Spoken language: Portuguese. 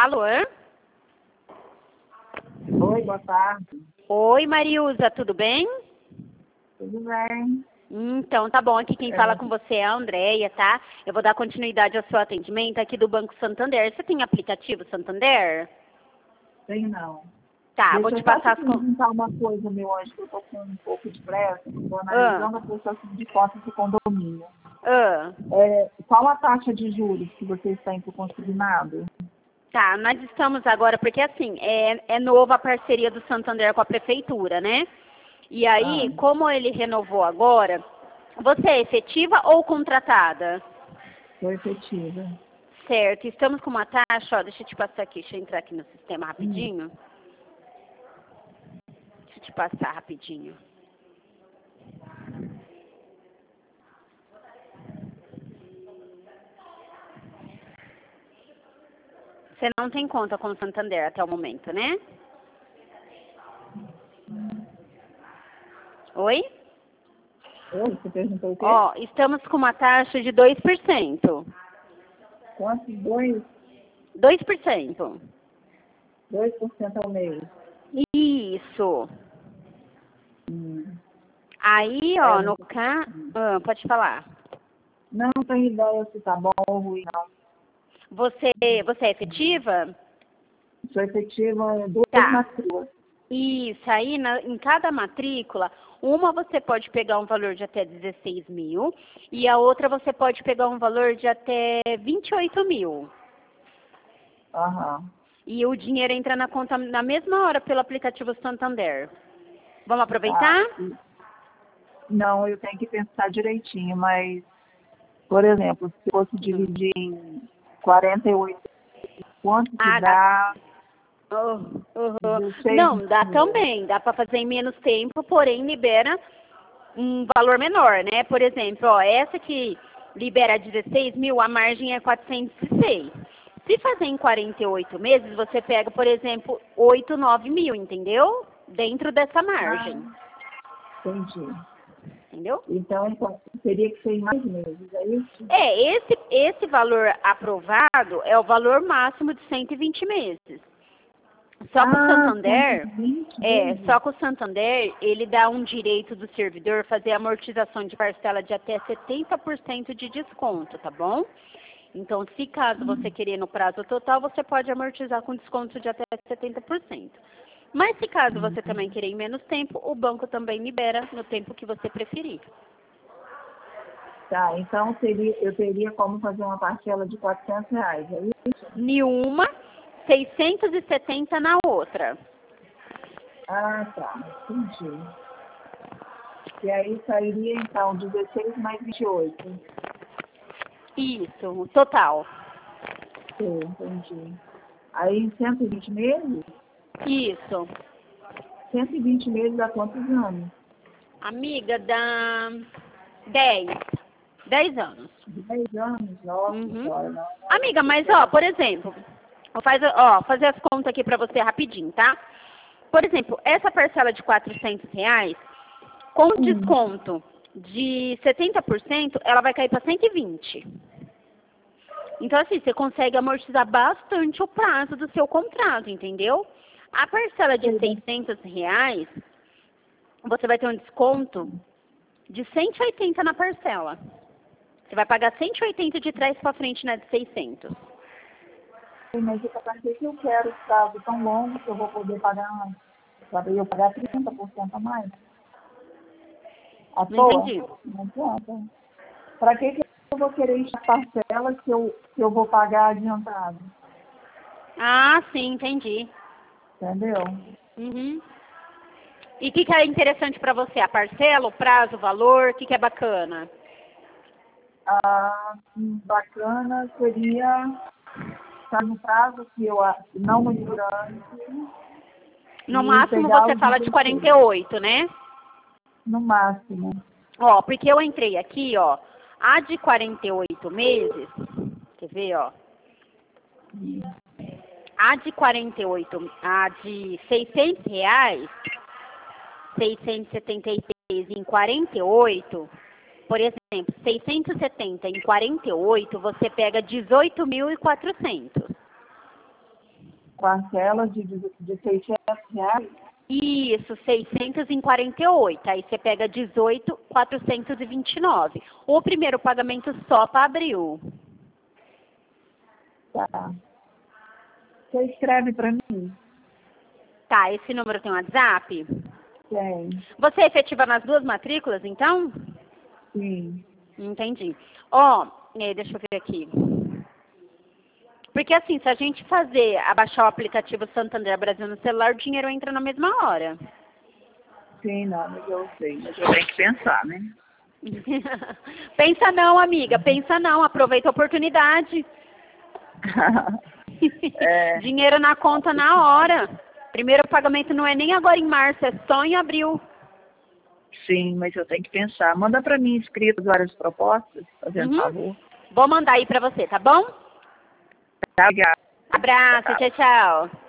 Alô? Oi, boa tarde. Oi, Mariusa, tudo bem? Tudo bem? Então, tá bom. Aqui quem fala com você é a Andréia, tá? Eu vou dar continuidade ao seu atendimento aqui do Banco Santander. Você tem aplicativo Santander? Tem não. Tá, vou Deixa te eu só passar te as... perguntar uma coisa, meu anjo, que eu tô com um pouco de pressa. Estou Ah, analisando a prestação de contas do condomínio. ah. Qual a taxa de juros que vocês têm para o consignado? Tá, nós estamos agora, porque assim, é nova a parceria do Santander com a prefeitura, né? E aí, como ele renovou agora, você é efetiva ou contratada? Sou efetiva. Certo, estamos com uma taxa, ó, deixa eu te passar aqui, deixa eu entrar aqui no sistema rapidinho. Deixa eu te passar rapidinho. Você não tem conta com o Santander até o momento, né? Oi? Oi, você perguntou o quê? Ó, estamos com uma taxa de 2%. Quanto? 2%, 2%. 2% ao mês. Isso. Hum. Aí, ó, no caso... pode falar. Não tenho ideia se tá bom ou ruim, não. Você é efetiva? Sou efetiva em 2 Tá. matrículas. Isso, aí em cada matrícula, uma você pode pegar um valor de até 16 mil e a outra você pode pegar um valor de até 28 mil. Aham. E o dinheiro entra na conta na mesma hora pelo aplicativo Santander. Vamos aproveitar? Não, eu tenho que pensar direitinho, mas, por exemplo, se fosse dividir em 48, quanto que dá? Uhum. 16 Não, dá mil. também. Dá para fazer em menos tempo, porém libera um valor menor, né? Por exemplo, ó, essa que libera 16 mil, a margem é 406. Se fazer em 48 meses, você pega, por exemplo, 8, 9 mil, entendeu? Dentro dessa margem, Entendi. entendeu? Então, teria que ser em mais meses, é isso? Esse valor aprovado é o valor máximo de 120 meses. Só que o Santander, 120 meses? só que o Santander, ele dá um direito do servidor fazer amortização de parcela de até 70% de desconto, tá bom? Então, se caso você querer no prazo total, você pode amortizar com desconto de até 70%. Mas se caso você também querer em menos tempo, o banco também libera no tempo que você preferir. Tá, então eu teria como fazer uma parcela de R$ 400, é isso? Em uma, 670 na outra. Ah, tá, entendi. E aí sairia, então, 16 mais 28. Isso, total. Sim, entendi. Aí em 120 meses? Isso. 120 meses há quantos anos? Amiga, dá 10. 10 anos. 10 anos? Nossa senhora, não. Amiga, mas por exemplo, vou fazer as contas aqui pra você rapidinho, tá? Por exemplo, essa parcela de R$ 400, com desconto de 70%, ela vai cair para 120. Então, assim, você consegue amortizar bastante o prazo do seu contrato, entendeu? A parcela de R$ 600, você vai ter um desconto de 180 na parcela. Você vai pagar 180 de trás para frente na de 600. Mas para que eu quero prazo tão longo que eu vou poder pagar mais? Para eu pagar 30% a mais? À Não toa? entendi. Não adianta. Para que eu vou querer encher a parcela que eu vou pagar adiantado? Ah, sim, entendi. Entendeu? Uhum. E o que é interessante para você? A parcela, o prazo, o valor? O que é bacana? Bacana seria estar no prazo que eu não muito grande. No E máximo pegar você os fala de 16, 48, né? no máximo. Ó, porque eu entrei aqui, ó, a de 48 meses, quer ver, ó? A de 48, a de R$ 600, 676 em 48, por exemplo, 670 em 48, você pega 18.400. parcelas de R$ 600. Isso, 648. Aí você pega 18.429. O primeiro pagamento só para abril. Tá. Você escreve para mim? Tá, esse número tem WhatsApp? Tem. Você é efetiva nas duas matrículas, então? Sim. Entendi. Ó, deixa eu ver aqui. Porque assim, se a gente abaixar o aplicativo Santander Brasil no celular, o dinheiro entra na mesma hora. Sim, não, mas eu sei. Mas eu tenho que pensar, né? Pensa não, amiga, pensa não. Aproveita a oportunidade. Dinheiro na conta na hora. Primeiro pagamento não é nem agora em março, é só em abril. Sim, mas eu tenho que pensar. Manda para mim escrito várias propostas, fazendo favor. Vou mandar aí pra você, tá bom? Tá, obrigada. Abraço, tchau, tchau.